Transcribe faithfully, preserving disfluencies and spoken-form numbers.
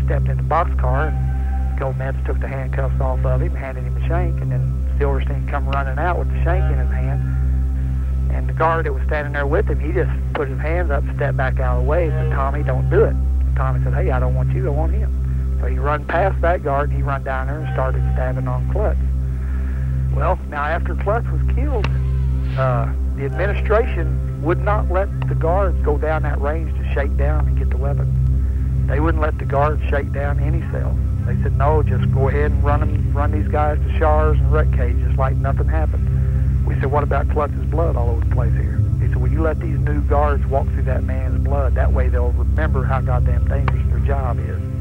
stepped in the boxcar, and Gomez took the handcuffs off of him, handed him a shank, and then Silverstein come running out with the shank in his hand. And the guard that was standing there with him, he just put his hands up and stepped back out of the way and said, "Tommy, don't do it." And Tommy said, "Hey, I don't want you, I want him." So he run past that guard, and he run down there and started stabbing on Klutz. Well, now after Klutz was killed, uh, the administration would not let the guards go down that range to shake down and get the weapon. They wouldn't let the guards shake down any cells. They said, "No, just go ahead and run them, run these guys to showers and wreck cages like nothing happened." We said, "What about Klutz's blood all over the place here?" He said, "Well, you let these new guards walk through that man's blood. That way they'll remember how goddamn dangerous their job is."